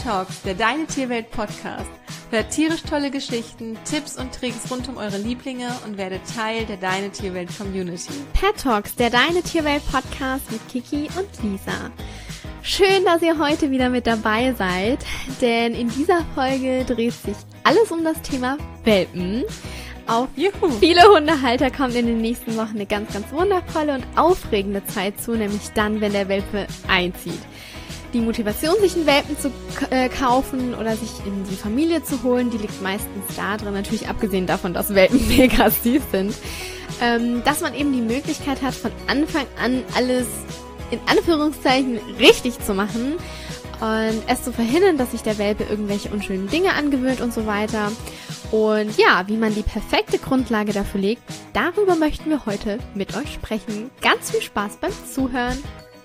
Talks, der Deine Tierwelt Podcast. Hört tierisch tolle Geschichten, Tipps und Tricks rund um eure Lieblinge und werdet Teil der Deine Tierwelt Community. Pet Talks, der Deine Tierwelt Podcast mit Kiki und Lisa. Schön, dass ihr heute wieder mit dabei seid, denn in dieser Folge dreht sich alles um das Thema Welpen. Auf viele Hundehalter kommt in den nächsten Wochen eine ganz, ganz wundervolle und aufregende Zeit zu, nämlich dann, wenn der Welpe einzieht. Die Motivation, sich einen Welpen zu kaufen oder sich in die Familie zu holen, die liegt meistens da drin, natürlich abgesehen davon, dass Welpen mega süß sind, dass man eben die Möglichkeit hat, von Anfang an alles in Anführungszeichen richtig zu machen und es zu verhindern, dass sich der Welpe irgendwelche unschönen Dinge angewöhnt und so weiter. Und ja, wie man die perfekte Grundlage dafür legt, darüber möchten wir heute mit euch sprechen. Ganz viel Spaß beim Zuhören!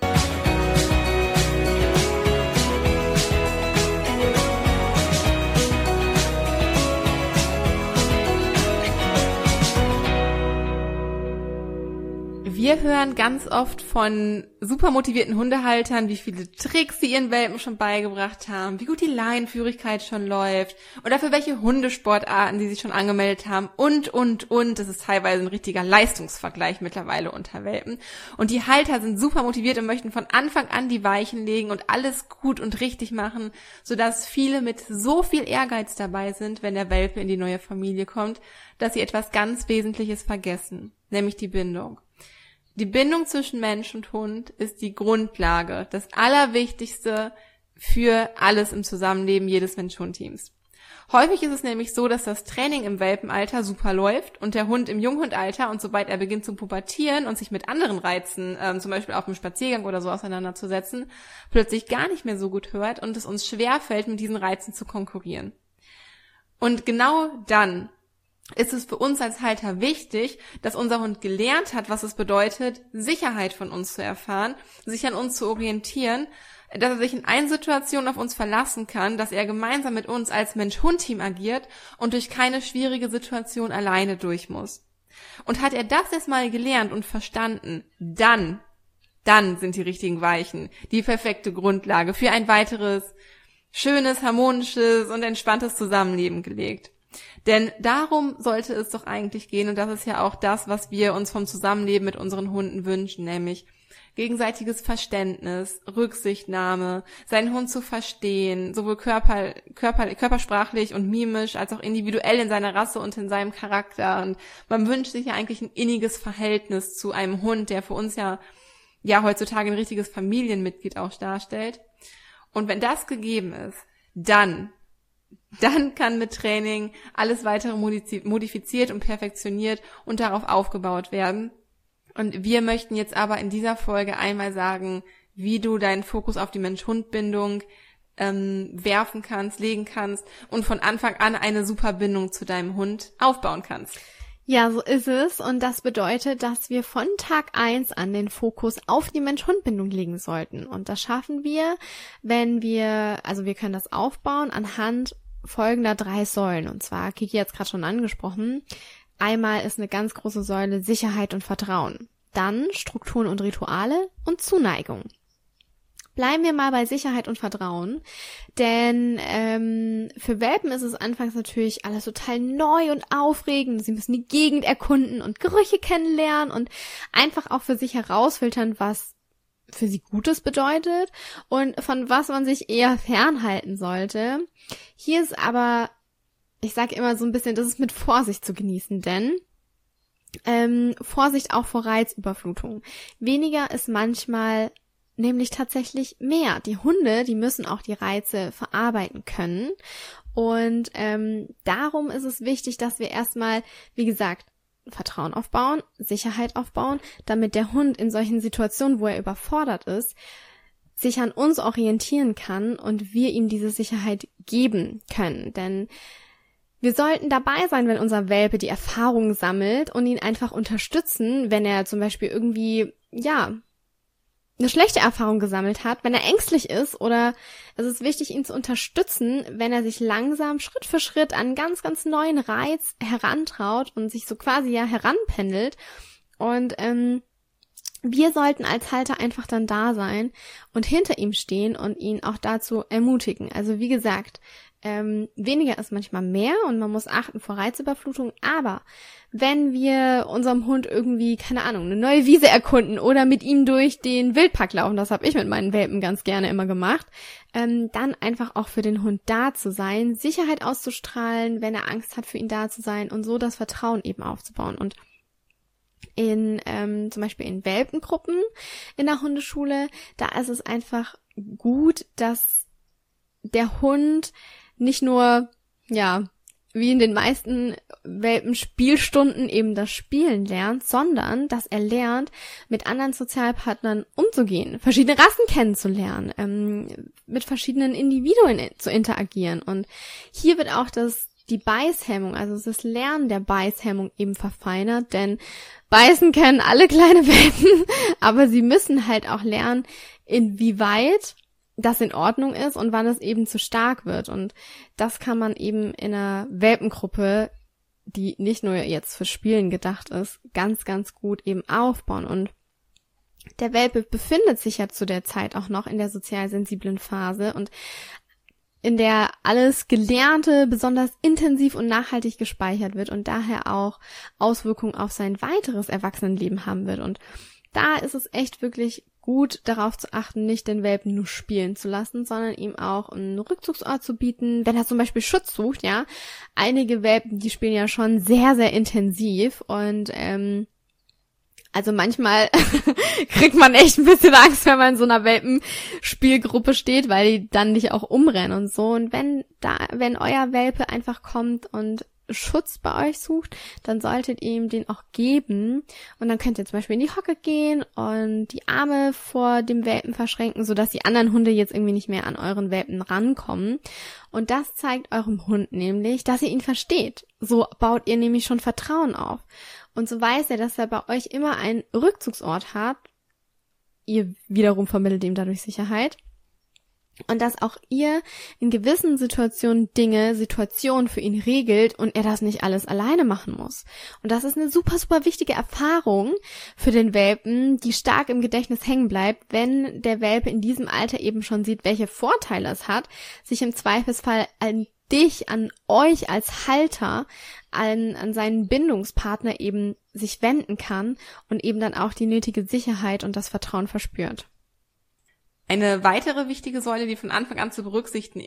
Wir hören ganz oft von super motivierten Hundehaltern, wie viele Tricks sie ihren Welpen schon beigebracht haben, wie gut die Leinenführigkeit schon läuft oder für welche Hundesportarten sie sich schon angemeldet haben und. Das ist teilweise ein richtiger Leistungsvergleich mittlerweile unter Welpen. Und die Halter sind super motiviert und möchten von Anfang an die Weichen legen und alles gut und richtig machen, sodass viele mit so viel Ehrgeiz dabei sind, wenn der Welpe in die neue Familie kommt, dass sie etwas ganz Wesentliches vergessen, nämlich die Bindung. Die Bindung zwischen Mensch und Hund ist die Grundlage, das Allerwichtigste für alles im Zusammenleben jedes Mensch-Hund-Teams. Häufig ist es nämlich so, dass das Training im Welpenalter super läuft und der Hund im Junghundalter und sobald er beginnt zu pubertieren und sich mit anderen Reizen, zum Beispiel auf dem Spaziergang oder so auseinanderzusetzen, plötzlich gar nicht mehr so gut hört und es uns schwerfällt, mit diesen Reizen zu konkurrieren. Und genau dann ist es für uns als Halter wichtig, dass unser Hund gelernt hat, was es bedeutet, Sicherheit von uns zu erfahren, sich an uns zu orientieren, dass er sich in allen Situationen auf uns verlassen kann, dass er gemeinsam mit uns als Mensch-Hund-Team agiert und durch keine schwierige Situation alleine durch muss. Und hat er das erstmal gelernt und verstanden, dann sind die richtigen Weichen die perfekte Grundlage für ein weiteres schönes, harmonisches und entspanntes Zusammenleben gelegt. Denn darum sollte es doch eigentlich gehen und das ist ja auch das, was wir uns vom Zusammenleben mit unseren Hunden wünschen, nämlich gegenseitiges Verständnis, Rücksichtnahme, seinen Hund zu verstehen, sowohl körpersprachlich und mimisch als auch individuell in seiner Rasse und in seinem Charakter. Und man wünscht sich ja eigentlich ein inniges Verhältnis zu einem Hund, der für uns ja heutzutage ein richtiges Familienmitglied auch darstellt. Und wenn das gegeben ist, dann kann mit Training alles weitere modifiziert und perfektioniert und darauf aufgebaut werden. Und wir möchten jetzt aber in dieser Folge einmal sagen, wie du deinen Fokus auf die Mensch-Hund-Bindung werfen kannst, legen kannst und von Anfang an eine super Bindung zu deinem Hund aufbauen kannst. Ja, so ist es. Und das bedeutet, dass wir von Tag 1 an den Fokus auf die Mensch-Hund-Bindung legen sollten. Und das schaffen wir, wir können das aufbauen anhand folgender 3 Säulen. Und zwar, Kiki hat es gerade schon angesprochen, einmal ist eine ganz große Säule Sicherheit und Vertrauen. Dann Strukturen und Rituale und Zuneigung. Bleiben wir mal bei Sicherheit und Vertrauen, denn für Welpen ist es anfangs natürlich alles total neu und aufregend. Sie müssen die Gegend erkunden und Gerüche kennenlernen und einfach auch für sich herausfiltern, was für sie Gutes bedeutet und von was man sich eher fernhalten sollte. Hier ist aber, ich sage immer so ein bisschen, das ist mit Vorsicht zu genießen, denn Vorsicht auch vor Reizüberflutung. Weniger ist manchmal nämlich tatsächlich mehr. Die Hunde, die müssen auch die Reize verarbeiten können und darum ist es wichtig, dass wir erstmal, wie gesagt, Vertrauen aufbauen, Sicherheit aufbauen, damit der Hund in solchen Situationen, wo er überfordert ist, sich an uns orientieren kann und wir ihm diese Sicherheit geben können. Denn wir sollten dabei sein, wenn unser Welpe die Erfahrung sammelt und ihn einfach unterstützen, wenn er zum Beispiel irgendwie, eine schlechte Erfahrung gesammelt hat, wenn er ängstlich ist oder es ist wichtig, ihn zu unterstützen, wenn er sich langsam Schritt für Schritt an einen ganz, ganz neuen Reiz herantraut und sich so quasi heranpendelt und wir sollten als Halter einfach dann da sein und hinter ihm stehen und ihn auch dazu ermutigen. Also wie gesagt, weniger ist manchmal mehr und man muss achten vor Reizüberflutung, aber wenn wir unserem Hund irgendwie, keine Ahnung, eine neue Wiese erkunden oder mit ihm durch den Wildpark laufen, das habe ich mit meinen Welpen ganz gerne immer gemacht, dann einfach auch für den Hund da zu sein, Sicherheit auszustrahlen, wenn er Angst hat, für ihn da zu sein und so das Vertrauen eben aufzubauen. Und zum Beispiel in Welpengruppen in der Hundeschule, da ist es einfach gut, dass der Hund nicht nur, wie in den meisten Welpenspielstunden eben das Spielen lernt, sondern dass er lernt, mit anderen Sozialpartnern umzugehen, verschiedene Rassen kennenzulernen, mit verschiedenen Individuen zu interagieren. Und hier wird auch die Beißhemmung, also das Lernen der Beißhemmung eben verfeinert, denn Beißen können alle kleine Welpen, aber sie müssen halt auch lernen, inwieweit das in Ordnung ist und wann es eben zu stark wird. Und das kann man eben in einer Welpengruppe, die nicht nur jetzt für Spielen gedacht ist, ganz, ganz gut eben aufbauen. Und der Welpe befindet sich ja zu der Zeit auch noch in der sozial sensiblen Phase und in der alles Gelernte besonders intensiv und nachhaltig gespeichert wird und daher auch Auswirkungen auf sein weiteres Erwachsenenleben haben wird. Und da ist es echt wirklich gut, darauf zu achten, nicht den Welpen nur spielen zu lassen, sondern ihm auch einen Rückzugsort zu bieten, wenn er zum Beispiel Schutz sucht, ja. Einige Welpen, die spielen ja schon sehr, sehr intensiv und also manchmal kriegt man echt ein bisschen Angst, wenn man in so einer Welpenspielgruppe steht, weil die dann nicht auch umrennen und so. Und wenn euer Welpe einfach kommt und Schutz bei euch sucht, dann solltet ihr ihm den auch geben. Und dann könnt ihr zum Beispiel in die Hocke gehen und die Arme vor dem Welpen verschränken, sodass die anderen Hunde jetzt irgendwie nicht mehr an euren Welpen rankommen. Und das zeigt eurem Hund nämlich, dass ihr ihn versteht. So baut ihr nämlich schon Vertrauen auf. Und so weiß er, dass er bei euch immer einen Rückzugsort hat. Ihr wiederum vermittelt ihm dadurch Sicherheit. Und dass auch ihr in gewissen Situationen für ihn regelt und er das nicht alles alleine machen muss. Und das ist eine super, super wichtige Erfahrung für den Welpen, die stark im Gedächtnis hängen bleibt, wenn der Welpe in diesem Alter eben schon sieht, welche Vorteile es hat, sich im Zweifelsfall an euch als Halter, an seinen Bindungspartner eben sich wenden kann und eben dann auch die nötige Sicherheit und das Vertrauen verspürt. Eine weitere wichtige Säule, die von Anfang an zu berücksichtigen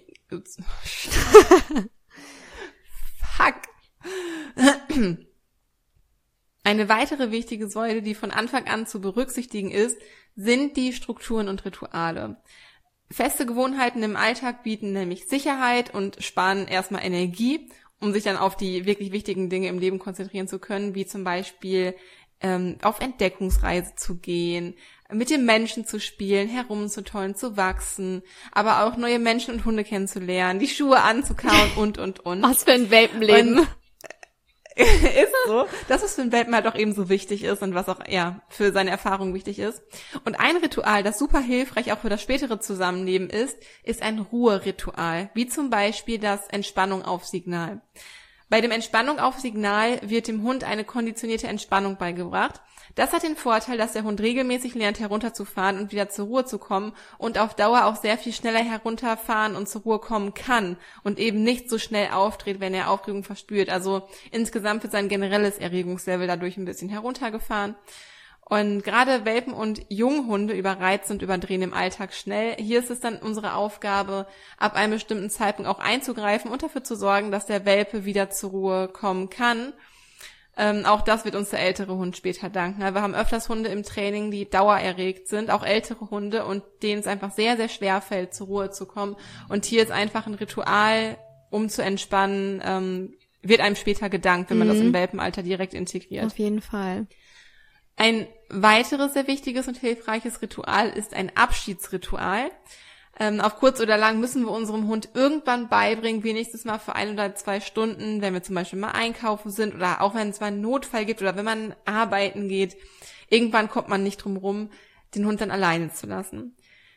Eine weitere wichtige Säule, die von Anfang an zu berücksichtigen ist, sind die Strukturen und Rituale. Feste Gewohnheiten im Alltag bieten nämlich Sicherheit und sparen erstmal Energie, um sich dann auf die wirklich wichtigen Dinge im Leben konzentrieren zu können, wie zum Beispiel auf Entdeckungsreise zu gehen, mit den Menschen zu spielen, herumzutollen, zu wachsen, aber auch neue Menschen und Hunde kennenzulernen, die Schuhe anzukauen und. Was für ein Welpenleben. Und ist so, dass es für einen Welpen halt auch eben so wichtig ist und was auch für seine Erfahrung wichtig ist. Und ein Ritual, das super hilfreich auch für das spätere Zusammenleben ist ein Ruheritual, wie zum Beispiel das Entspannung auf Signal. Bei dem Entspannung auf Signal wird dem Hund eine konditionierte Entspannung beigebracht. Das hat den Vorteil, dass der Hund regelmäßig lernt, herunterzufahren und wieder zur Ruhe zu kommen und auf Dauer auch sehr viel schneller herunterfahren und zur Ruhe kommen kann und eben nicht so schnell aufdreht, wenn er Aufregung verspürt. Also insgesamt wird sein generelles Erregungslevel dadurch ein bisschen heruntergefahren. Und gerade Welpen und Junghunde überreizen und überdrehen im Alltag schnell. Hier ist es dann unsere Aufgabe, ab einem bestimmten Zeitpunkt auch einzugreifen und dafür zu sorgen, dass der Welpe wieder zur Ruhe kommen kann. Auch das wird uns der ältere Hund später danken. Wir haben öfters Hunde im Training, die dauererregt sind, auch ältere Hunde, und denen es einfach sehr, sehr schwer fällt, zur Ruhe zu kommen. Und hier ist einfach ein Ritual, um zu entspannen, wird einem später gedankt, wenn man das im Welpenalter direkt integriert. Auf jeden Fall. Ein weiteres sehr wichtiges und hilfreiches Ritual ist ein Abschiedsritual. Auf kurz oder lang müssen wir unserem Hund irgendwann beibringen, wenigstens mal für 1 oder 2 Stunden, wenn wir zum Beispiel mal einkaufen sind oder auch wenn es mal einen Notfall gibt oder wenn man arbeiten geht. Irgendwann kommt man nicht drum rum, den Hund dann alleine zu lassen.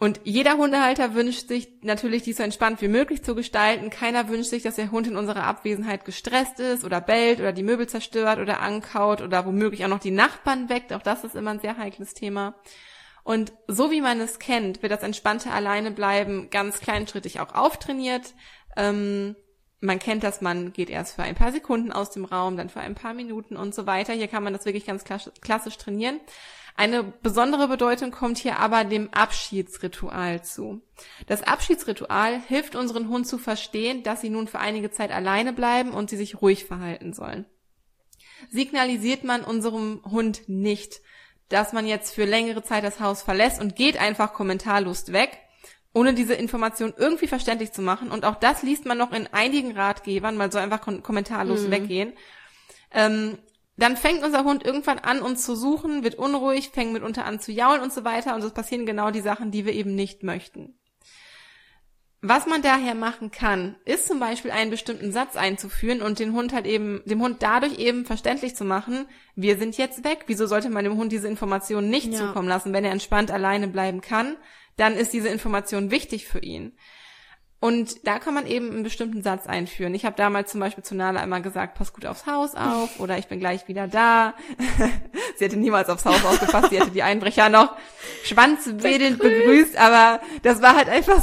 Und jeder Hundehalter wünscht sich natürlich, dies so entspannt wie möglich zu gestalten. Keiner wünscht sich, dass der Hund in unserer Abwesenheit gestresst ist oder bellt oder die Möbel zerstört oder ankaut oder womöglich auch noch die Nachbarn weckt. Auch das ist immer ein sehr heikles Thema. Und so wie man es kennt, wird das entspannte Alleinebleiben ganz kleinschrittig auch auftrainiert. Man kennt das, man geht erst für ein paar Sekunden aus dem Raum, dann für ein paar Minuten und so weiter. Hier kann man das wirklich ganz klassisch trainieren. Eine besondere Bedeutung kommt hier aber dem Abschiedsritual zu. Das Abschiedsritual hilft unseren Hund zu verstehen, dass sie nun für einige Zeit alleine bleiben und sie sich ruhig verhalten sollen. Signalisiert man unserem Hund nicht, dass man jetzt für längere Zeit das Haus verlässt und geht einfach kommentarlos weg, ohne diese Information irgendwie verständlich zu machen, und auch das liest man noch in einigen Ratgebern, mal so einfach kommentarlos weggehen, dann fängt unser Hund irgendwann an, uns zu suchen, wird unruhig, fängt mitunter an zu jaulen und so weiter, und es passieren genau die Sachen, die wir eben nicht möchten. Was man daher machen kann, ist zum Beispiel einen bestimmten Satz einzuführen und dem Hund dadurch eben verständlich zu machen, wir sind jetzt weg. Wieso sollte man dem Hund diese Information nicht zukommen lassen? Wenn er entspannt alleine bleiben kann, dann ist diese Information wichtig für ihn. Und da kann man eben einen bestimmten Satz einführen. Ich habe damals zum Beispiel zu Nala immer gesagt, pass gut aufs Haus auf, oder ich bin gleich wieder da. Sie hätte niemals aufs Haus aufgepasst, sie hätte die Einbrecher noch schwanzwedelnd begrüßt, aber das war halt einfach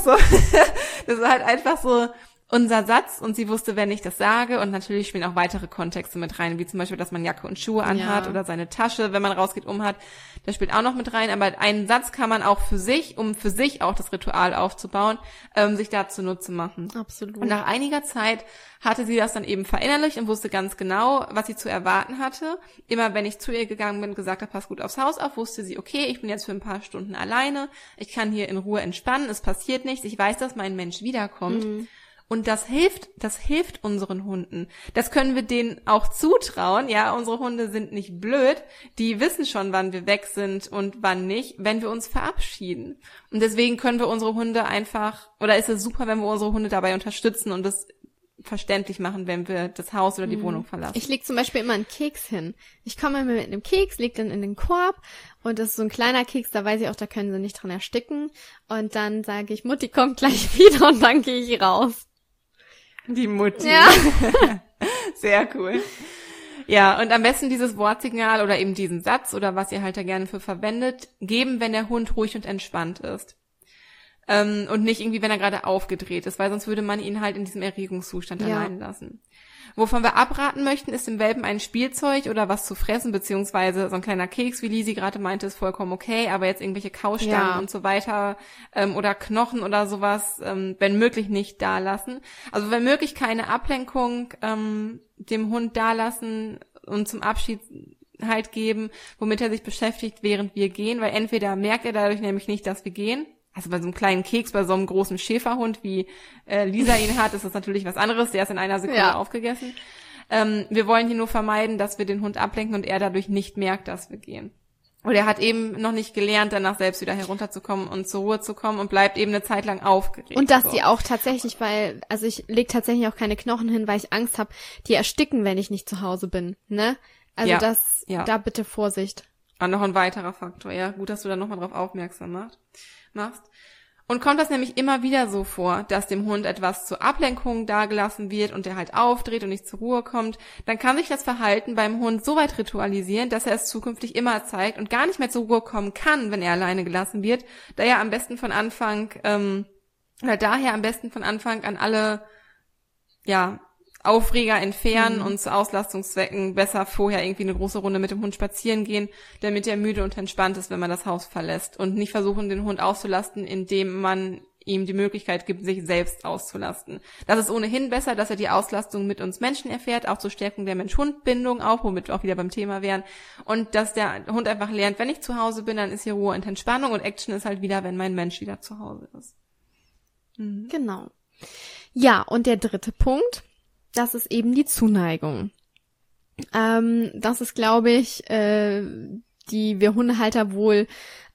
so unser Satz, und sie wusste, wenn ich das sage, und natürlich spielen auch weitere Kontexte mit rein, wie zum Beispiel, dass man Jacke und Schuhe anhat oder seine Tasche, wenn man rausgeht, umhat, das spielt auch noch mit rein, aber einen Satz kann man auch für sich, um für sich auch das Ritual aufzubauen, sich da zunutze machen. Absolut. Und nach einiger Zeit hatte sie das dann eben verinnerlicht und wusste ganz genau, was sie zu erwarten hatte. Immer wenn ich zu ihr gegangen bin und gesagt habe, pass gut aufs Haus auf, wusste sie, okay, ich bin jetzt für ein paar Stunden alleine, ich kann hier in Ruhe entspannen, es passiert nichts, ich weiß, dass mein Mensch wiederkommt. Und das hilft unseren Hunden. Das können wir denen auch zutrauen. Ja, unsere Hunde sind nicht blöd. Die wissen schon, wann wir weg sind und wann nicht, wenn wir uns verabschieden. Und deswegen können wir unsere Hunde ist es super, wenn wir unsere Hunde dabei unterstützen und das verständlich machen, wenn wir das Haus oder die Wohnung verlassen. Ich leg zum Beispiel immer einen Keks hin. Ich komme immer mit einem Keks, leg den in den Korb, und das ist so ein kleiner Keks, da weiß ich auch, da können sie nicht dran ersticken. Und dann sage ich, Mutti kommt gleich wieder, und dann gehe ich raus. Die Mutti. Ja. Sehr cool. Ja, und am besten dieses Wortsignal oder eben diesen Satz oder was ihr halt da gerne für verwendet, geben, wenn der Hund ruhig und entspannt ist. Und nicht irgendwie, wenn er gerade aufgedreht ist, weil sonst würde man ihn halt in diesem Erregungszustand allein lassen. Wovon wir abraten möchten, ist dem Welpen ein Spielzeug oder was zu fressen, beziehungsweise so ein kleiner Keks, wie Lisi gerade meinte, ist vollkommen okay, aber jetzt irgendwelche Kaustangen und so weiter oder Knochen oder sowas, wenn möglich nicht da lassen. Also wenn möglich keine Ablenkung dem Hund da lassen und zum Abschied halt geben, womit er sich beschäftigt, während wir gehen, weil entweder merkt er dadurch nämlich nicht, dass wir gehen. Also bei so einem kleinen Keks, bei so einem großen Schäferhund, wie Lisa ihn hat, ist das natürlich was anderes. Der ist in einer Sekunde aufgegessen. Wir wollen hier nur vermeiden, dass wir den Hund ablenken und er dadurch nicht merkt, dass wir gehen. Und er hat eben noch nicht gelernt, danach selbst wieder herunterzukommen und zur Ruhe zu kommen und bleibt eben eine Zeit lang aufgeregt. Und dass die auch tatsächlich, also ich lege tatsächlich auch keine Knochen hin, weil ich Angst habe, die ersticken, wenn ich nicht zu Hause bin, ne? Also da bitte Vorsicht. Und noch ein weiterer Faktor, ja. Gut, dass du da nochmal drauf aufmerksam machst. Und kommt das nämlich immer wieder so vor, dass dem Hund etwas zur Ablenkung dagelassen wird und der halt aufdreht und nicht zur Ruhe kommt, dann kann sich das Verhalten beim Hund so weit ritualisieren, dass er es zukünftig immer zeigt und gar nicht mehr zur Ruhe kommen kann, wenn er alleine gelassen wird, daher am besten von Anfang an alle, Aufreger entfernen und zu Auslastungszwecken besser vorher irgendwie eine große Runde mit dem Hund spazieren gehen, damit er müde und entspannt ist, wenn man das Haus verlässt, und nicht versuchen, den Hund auszulasten, indem man ihm die Möglichkeit gibt, sich selbst auszulasten. Das ist ohnehin besser, dass er die Auslastung mit uns Menschen erfährt, auch zur Stärkung der Mensch-Hund-Bindung auch, womit wir auch wieder beim Thema wären, und dass der Hund einfach lernt, wenn ich zu Hause bin, dann ist hier Ruhe und Entspannung, und Action ist halt wieder, wenn mein Mensch wieder zu Hause ist. Genau. Ja, und der dritte Punkt, das ist eben die Zuneigung. Das ist, glaube ich, die wir Hundehalter wohl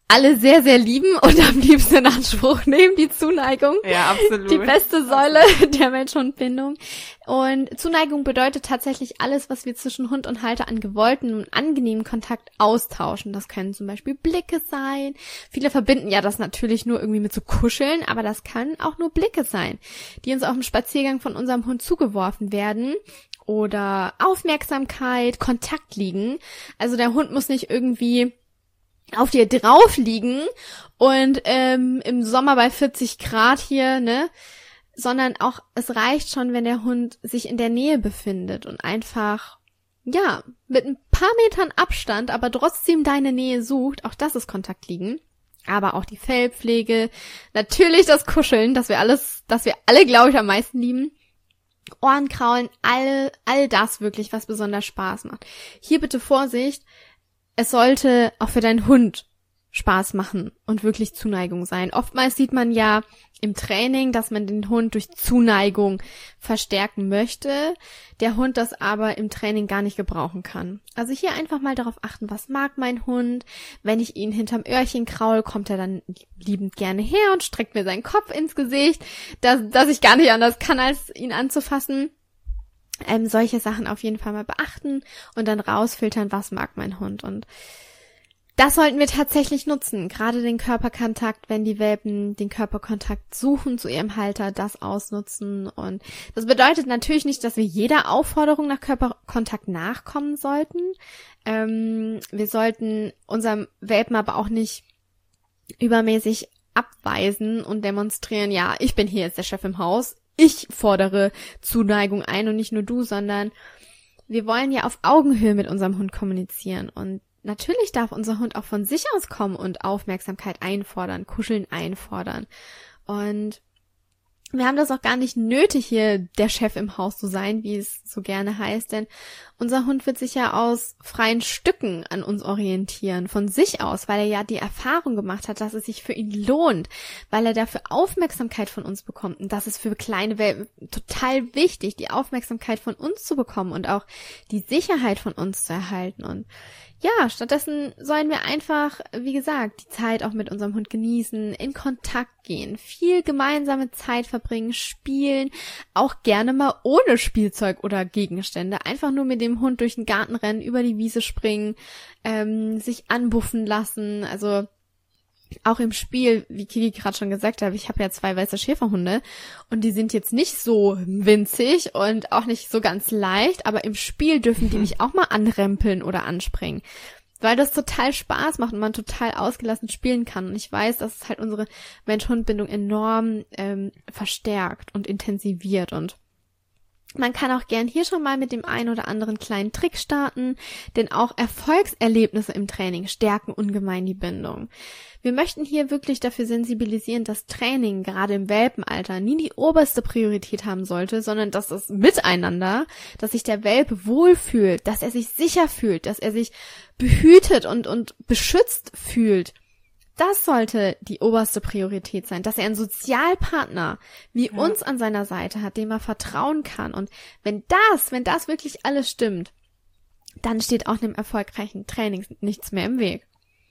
alle sehr, sehr lieben und am liebsten in Anspruch nehmen, die Zuneigung. Ja, absolut. Die beste Säule der Mensch-Hund-Bindung. Und Zuneigung bedeutet tatsächlich alles, was wir zwischen Hund und Halter an gewollten und angenehmen Kontakt austauschen. Das können zum Beispiel Blicke sein. Viele verbinden ja das natürlich nur irgendwie mit so Kuscheln, aber das kann auch nur Blicke sein, die uns auf dem Spaziergang von unserem Hund zugeworfen werden. Oder Aufmerksamkeit, Kontakt liegen. Also der Hund muss nicht irgendwie auf dir drauf liegen und im Sommer bei 40 Grad hier, ne, sondern auch, es reicht schon, wenn der Hund sich in der Nähe befindet und einfach, ja, mit ein paar Metern Abstand, aber trotzdem deine Nähe sucht. Auch das ist Kontakt liegen. Aber auch die Fellpflege, natürlich das Kuscheln, das wir alle, glaube ich, am meisten lieben. Ohrenkraulen, all das wirklich, was besonders Spaß macht. Hier bitte Vorsicht, es sollte auch für deinen Hund Spaß machen und wirklich Zuneigung sein. Oftmals sieht man ja im Training, dass man den Hund durch Zuneigung verstärken möchte, der Hund das aber im Training gar nicht gebrauchen kann. Also hier einfach mal darauf achten, was mag mein Hund. Wenn ich ihn hinterm Öhrchen kraul, kommt er dann liebend gerne her und streckt mir seinen Kopf ins Gesicht, dass ich gar nicht anders kann, als ihn anzufassen. Solche Sachen auf jeden Fall mal beachten und dann rausfiltern, was mag mein Hund. Und das sollten wir tatsächlich nutzen, gerade den Körperkontakt, wenn die Welpen den Körperkontakt suchen zu ihrem Halter, das ausnutzen. Und das bedeutet natürlich nicht, dass wir jeder Aufforderung nach Körperkontakt nachkommen sollten. Wir sollten unserem Welpen aber auch nicht übermäßig abweisen und demonstrieren, ja, ich bin hier jetzt der Chef im Haus, ich fordere Zuneigung ein und nicht nur du, sondern wir wollen ja auf Augenhöhe mit unserem Hund kommunizieren. Und natürlich darf unser Hund auch von sich aus kommen und Aufmerksamkeit einfordern, Kuscheln einfordern. Und wir haben das auch gar nicht nötig, hier der Chef im Haus zu sein, wie es so gerne heißt, denn unser Hund wird sich ja aus freien Stücken an uns orientieren, von sich aus, weil er ja die Erfahrung gemacht hat, dass es sich für ihn lohnt, weil er dafür Aufmerksamkeit von uns bekommt. Und das ist für kleine Welpen total wichtig, die Aufmerksamkeit von uns zu bekommen und auch die Sicherheit von uns zu erhalten. Und ja, stattdessen sollen wir einfach, wie gesagt, die Zeit auch mit unserem Hund genießen, in Kontakt gehen, viel gemeinsame Zeit verbringen, spielen, auch gerne mal ohne Spielzeug oder Gegenstände, einfach nur mit dem Hund durch den Garten rennen, über die Wiese springen, sich anbuffen lassen, also auch im Spiel, wie Kiki gerade schon gesagt hat, ich habe ja 2 weiße Schäferhunde und die sind jetzt nicht so winzig und auch nicht so ganz leicht, aber im Spiel dürfen die mich auch mal anrempeln oder anspringen, weil das total Spaß macht und man total ausgelassen spielen kann. Und ich weiß, dass es halt unsere Mensch-Hund-Bindung enorm verstärkt und intensiviert. Und man kann auch gern hier schon mal mit dem einen oder anderen kleinen Trick starten, denn auch Erfolgserlebnisse im Training stärken ungemein die Bindung. Wir möchten hier wirklich dafür sensibilisieren, dass Training gerade im Welpenalter nie die oberste Priorität haben sollte, sondern dass das Miteinander, dass sich der Welpe wohlfühlt, dass er sich sicher fühlt, dass er sich behütet und beschützt fühlt. Das sollte die oberste Priorität sein, dass er einen Sozialpartner wie uns an seiner Seite hat, dem er vertrauen kann. Und wenn das wirklich alles stimmt, dann steht auch einem erfolgreichen Training nichts mehr im Weg.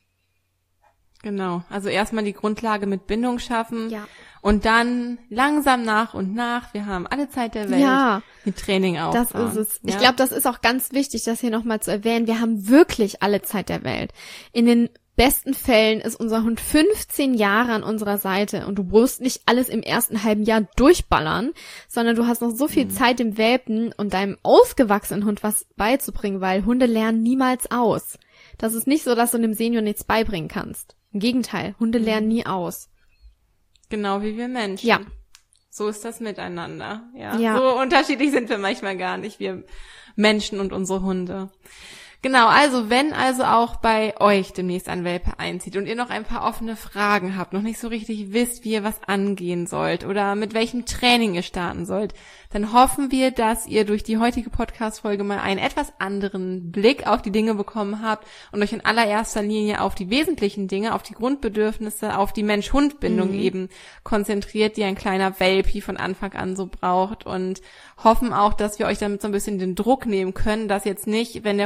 Genau, also erstmal die Grundlage mit Bindung schaffen, Ja. Und dann langsam nach und nach, wir haben alle Zeit der Welt, mit Training aufbauen. Das ist es. Ich glaube, das ist auch ganz wichtig, das hier nochmal zu erwähnen. Wir haben wirklich alle Zeit der Welt. In den besten Fällen ist unser Hund 15 Jahre an unserer Seite und du musst nicht alles im ersten halben Jahr durchballern, sondern du hast noch so viel Zeit, dem Welpen und deinem ausgewachsenen Hund was beizubringen, weil Hunde lernen niemals aus. Das ist nicht so, dass du dem Senior nichts beibringen kannst. Im Gegenteil, Hunde lernen nie aus. Genau wie wir Menschen. Ja. So ist das miteinander. Ja. So unterschiedlich sind wir manchmal gar nicht, wir Menschen und unsere Hunde. Genau, also wenn also auch bei euch demnächst ein Welpe einzieht und ihr noch ein paar offene Fragen habt, noch nicht so richtig wisst, wie ihr was angehen sollt oder mit welchem Training ihr starten sollt, dann hoffen wir, dass ihr durch die heutige Podcast-Folge mal einen etwas anderen Blick auf die Dinge bekommen habt und euch in allererster Linie auf die wesentlichen Dinge, auf die Grundbedürfnisse, auf die Mensch-Hund-Bindung eben konzentriert, die ein kleiner Welpi von Anfang an so braucht, und hoffen auch, dass wir euch damit so ein bisschen den Druck nehmen können, dass jetzt nicht, wenn der Hund ein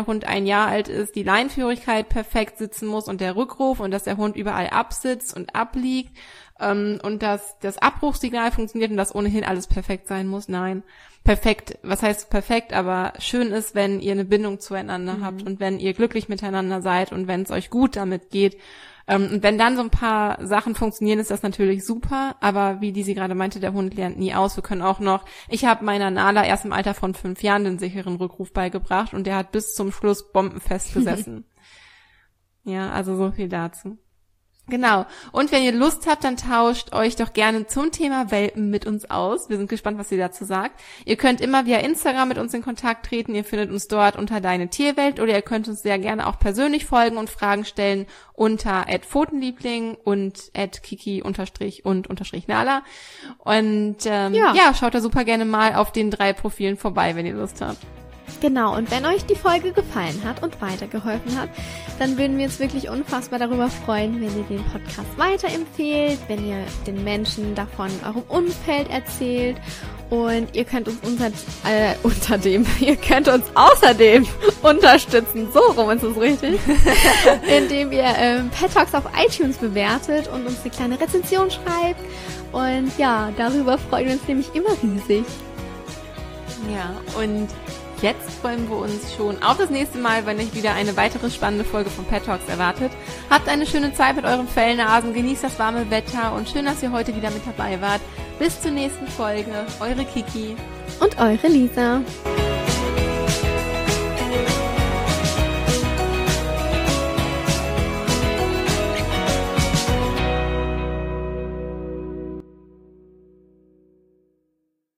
Jahr alt ist, die Leinenführigkeit perfekt sitzen muss und der Rückruf und dass der Hund überall absitzt und abliegt und dass das Abbruchssignal funktioniert und dass ohnehin alles perfekt sein muss. Nein, perfekt, was heißt perfekt, aber schön ist, wenn ihr eine Bindung zueinander habt und wenn ihr glücklich miteinander seid und wenn es euch gut damit geht. Und wenn dann so ein paar Sachen funktionieren, ist das natürlich super, aber wie Lisi gerade meinte, der Hund lernt nie aus. Wir können auch noch, ich habe meiner Nala erst im Alter von 5 Jahren den sicheren Rückruf beigebracht und der hat bis zum Schluss bombenfest gesessen. Ja, also so viel dazu. Genau. Und wenn ihr Lust habt, dann tauscht euch doch gerne zum Thema Welpen mit uns aus. Wir sind gespannt, was ihr dazu sagt. Ihr könnt immer via Instagram mit uns in Kontakt treten. Ihr findet uns dort unter Deine Tierwelt oder ihr könnt uns sehr gerne auch persönlich folgen und Fragen stellen unter @Pfotenliebling und @kiki_und_nala. Und ja, schaut da super gerne mal auf den 3 Profilen vorbei, wenn ihr Lust habt. Genau, und wenn euch die Folge gefallen hat und weitergeholfen hat, dann würden wir uns wirklich unfassbar darüber freuen, wenn ihr den Podcast weiterempfehlt, wenn ihr den Menschen davon in eurem Umfeld erzählt und ihr könnt uns ihr könnt uns außerdem unterstützen, so rum ist es richtig, indem ihr Pet Talks auf iTunes bewertet und uns eine kleine Rezension schreibt und ja, darüber freuen wir uns nämlich immer riesig. Ja, und jetzt freuen wir uns schon auf das nächste Mal, wenn euch wieder eine weitere spannende Folge von Pet Talks erwartet. Habt eine schöne Zeit mit euren Fellnasen, genießt das warme Wetter und schön, dass ihr heute wieder mit dabei wart. Bis zur nächsten Folge, eure Kiki und eure Lisa.